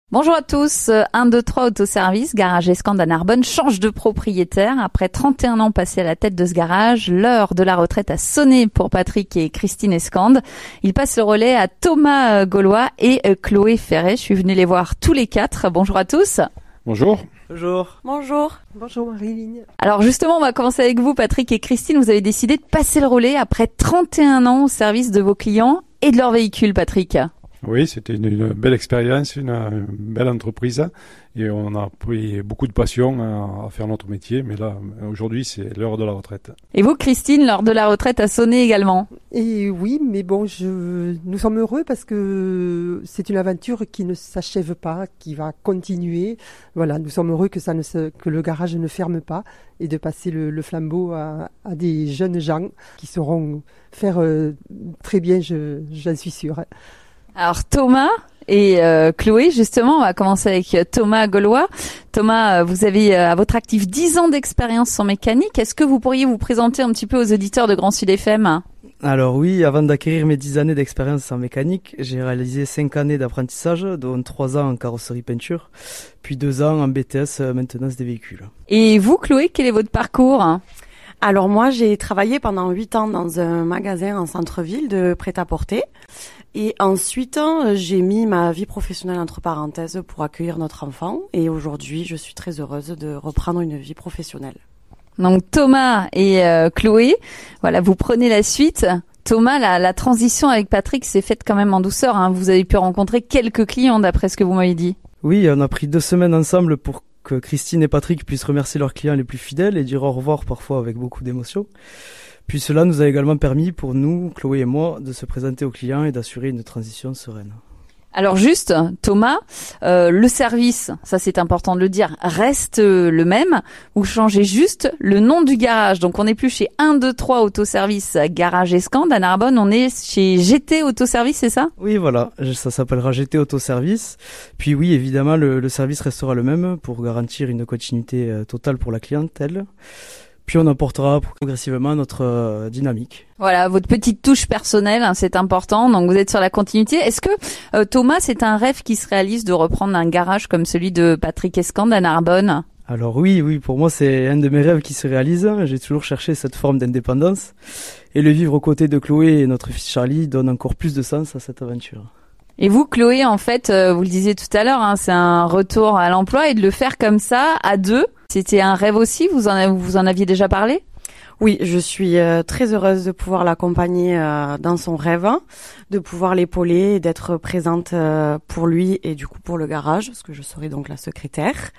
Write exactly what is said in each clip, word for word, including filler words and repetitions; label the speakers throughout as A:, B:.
A: Bonjour à tous, un, deux, trois Autoservice, garage Escande à Narbonne change de propriétaire. Après trente et un ans passés à la tête de ce garage, l'heure de la retraite a sonné pour Patrick et Christine Escande. Ils passent le relais à Thomas Gaulois et Chloé Ferret. Je suis venue les voir tous les quatre. Bonjour à tous.
B: Bonjour.
C: Bonjour.
D: Bonjour. Bonjour Marie-Ligne.
A: Alors justement, on va commencer avec vous Patrick et Christine. Vous avez décidé de passer le relais après trente et un ans au service de vos clients et de leur véhicule, Patrick.
B: Oui, c'était une, une belle expérience, une, une belle entreprise et on a pris beaucoup de passion à, à faire notre métier. Mais là, aujourd'hui, c'est l'heure de la retraite.
A: Et vous, Christine, l'heure de la retraite a sonné également.
D: Et oui, mais bon, je, nous sommes heureux parce que c'est une aventure qui ne s'achève pas, qui va continuer. Voilà, nous sommes heureux que ça ne se, que le garage ne ferme pas et de passer le, le flambeau à, à des jeunes gens qui sauront faire euh, très bien, je, j'en suis sûre.
A: Alors Thomas et euh, Chloé, justement, on va commencer avec Thomas Gaulois. Thomas, vous avez à votre actif dix ans d'expérience en mécanique. Est-ce que vous pourriez vous présenter un petit peu aux auditeurs de Grand Sud F M ?
C: Alors oui, avant d'acquérir mes dix années d'expérience en mécanique, j'ai réalisé cinq années d'apprentissage, dont trois ans en carrosserie peinture, puis deux ans en B T S maintenance des véhicules.
A: Et vous, Chloé, quel est votre parcours ?
E: Alors moi, j'ai travaillé pendant huit ans dans un magasin en centre-ville de prêt-à-porter. Et ensuite, j'ai mis ma vie professionnelle entre parenthèses pour accueillir notre enfant. Et aujourd'hui, je suis très heureuse de reprendre une vie professionnelle.
A: Donc Thomas et euh, Chloé, voilà, vous prenez la suite. Thomas, la, la transition avec Patrick s'est faite quand même en douceur, hein. Vous avez pu rencontrer quelques clients d'après ce que vous m'avez dit.
C: Oui, on a pris deux semaines ensemble pour que Christine et Patrick puissent remercier leurs clients les plus fidèles et dire au revoir parfois avec beaucoup d'émotion. Puis cela nous a également permis pour nous, Chloé et moi, de se présenter aux clients et d'assurer une transition sereine.
A: Alors juste, Thomas, euh, le service, ça c'est important de le dire, reste le même. Vous changez juste le nom du garage. Donc on n'est plus chez un, deux, trois Autoservice Garage Escande à Narbonne, on est chez G T Autoservice, c'est ça ?
C: Oui, voilà, ça s'appellera G T Autoservice. Puis oui, évidemment, le, le service restera le même pour garantir une continuité totale pour la clientèle. Puis on apportera progressivement notre euh, dynamique.
A: Voilà, votre petite touche personnelle, hein, c'est important. Donc vous êtes sur la continuité. Est-ce que euh, Thomas, c'est un rêve qui se réalise de reprendre un garage comme celui de Patrick Escande à Narbonne ?
C: Alors oui, oui, pour moi c'est un de mes rêves qui se réalise. J'ai toujours cherché cette forme d'indépendance. Et le vivre aux côtés de Chloé et notre fils Charlie donne encore plus de sens à cette aventure.
A: Et vous, Chloé, en fait, euh, vous le disiez tout à l'heure, hein, c'est un retour à l'emploi et de le faire comme ça, à deux, c'était un rêve aussi, vous en, vous en aviez déjà parlé ?
E: Oui, je suis euh, très heureuse de pouvoir l'accompagner euh, dans son rêve, de pouvoir l'épauler et d'être présente euh, pour lui et du coup pour le garage, parce que je serai donc la secrétaire.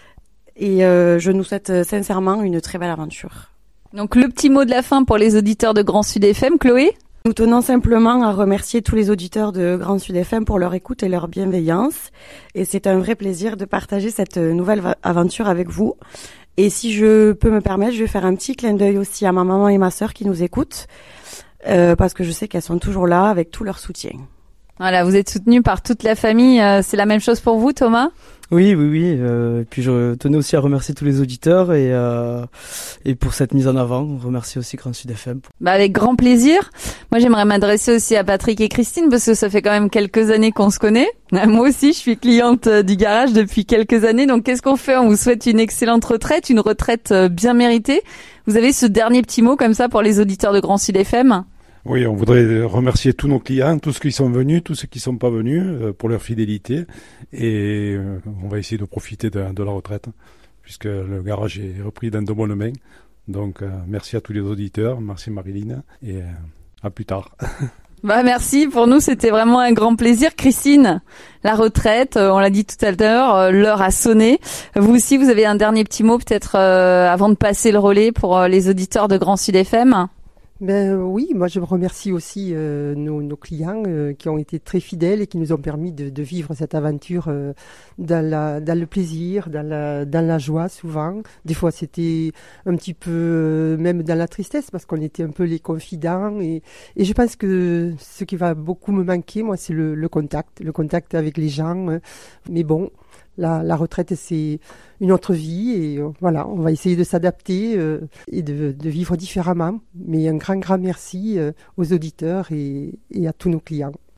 E: Et euh, je nous souhaite sincèrement une très belle aventure.
A: Donc le petit mot de la fin pour les auditeurs de Grand Sud F M, Chloé ?
E: Nous tenons simplement à remercier tous les auditeurs de Grand Sud F M pour leur écoute et leur bienveillance. Et c'est un vrai plaisir de partager cette nouvelle aventure avec vous. Et si je peux me permettre, je vais faire un petit clin d'œil aussi à ma maman et ma sœur qui nous écoutent, euh, parce que je sais qu'elles sont toujours là avec tout leur soutien.
A: Voilà, vous êtes soutenus par toute la famille. Euh, c'est la même chose pour vous, Thomas ?
C: Oui, oui, oui. Euh, puis je tenais aussi à remercier tous les auditeurs et euh, et pour cette mise en avant. On remercie aussi Grand Sud F M.
A: Bah avec grand plaisir. Moi, j'aimerais m'adresser aussi à Patrick et Christine parce que ça fait quand même quelques années qu'on se connaît. Moi aussi, je suis cliente du garage depuis quelques années. Donc, qu'est-ce qu'on fait ? On vous souhaite une excellente retraite, une retraite bien méritée. Vous avez ce dernier petit mot comme ça pour les auditeurs de Grand Sud F M ?
B: Oui, on voudrait remercier tous nos clients, tous ceux qui sont venus, tous ceux qui ne sont pas venus, euh, pour leur fidélité. Et euh, on va essayer de profiter de, de la retraite, puisque le garage est repris dans de bonnes mains. Donc, euh, merci à tous les auditeurs, merci Marie-Ligne, et euh, à plus tard.
A: Bah merci, pour nous c'était vraiment un grand plaisir. Christine, la retraite, euh, on l'a dit tout à l'heure, euh, l'heure a sonné. Vous aussi, vous avez un dernier petit mot peut-être euh, avant de passer le relais pour euh, les auditeurs de Grand Sud F M ?
D: Ben oui, moi je remercie aussi euh, nos, nos clients euh, qui ont été très fidèles et qui nous ont permis de, de vivre cette aventure euh, dans, la, dans le plaisir, dans la, dans la joie souvent. Des fois c'était un petit peu euh, même dans la tristesse parce qu'on était un peu les confidents et, et je pense que ce qui va beaucoup me manquer, moi, c'est le, le contact, le contact avec les gens. Hein. Mais bon, La, la retraite, c'est une autre vie et euh, voilà, on va essayer de s'adapter euh, et de, de vivre différemment. Mais un grand, grand merci euh, aux auditeurs et, et à tous nos clients.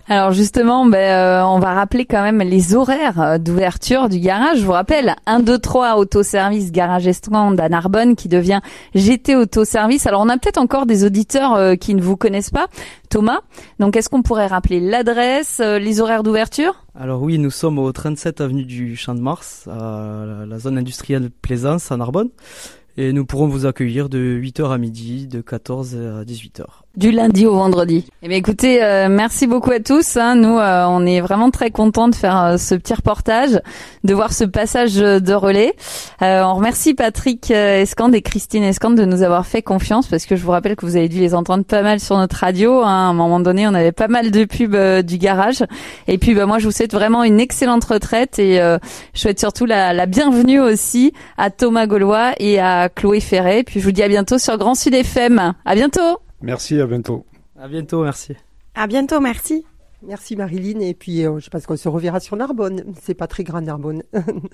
A: Alors justement, ben, euh, on va rappeler quand même les horaires d'ouverture du garage. Je vous rappelle, un, deux, trois autoservice Garage Escande à Narbonne qui devient G T Autoservice. Alors on a peut-être encore des auditeurs euh, qui ne vous connaissent pas. Thomas, donc est-ce qu'on pourrait rappeler l'adresse, euh, les horaires d'ouverture ?
C: Alors oui, nous sommes au trente-sept avenue du Champ de Mars, à la zone industrielle Plaisance à Narbonne. Et nous pourrons vous accueillir de huit heures à midi, de quatorze à dix-huit heures.
A: Du lundi au vendredi. Eh bien, écoutez, euh, merci beaucoup à tous. Hein. Nous, euh, on est vraiment très contents de faire euh, ce petit reportage, de voir ce passage de relais. Euh, on remercie Patrick Escande et Christine Escande de nous avoir fait confiance, parce que je vous rappelle que vous avez dû les entendre pas mal sur notre radio. Hein. À un moment donné, on avait pas mal de pubs euh, du garage. Et puis, bah, moi, je vous souhaite vraiment une excellente retraite et euh, je souhaite surtout la, la bienvenue aussi à Thomas Gaulois et à Chloé Ferret. Puis, je vous dis à bientôt sur Grand Sud F M. À bientôt.
B: Merci, à bientôt.
C: À bientôt, merci.
E: À bientôt, merci.
D: Merci Marilyn, et puis euh, je pense qu'on se reverra sur Narbonne. C'est pas très grand Narbonne.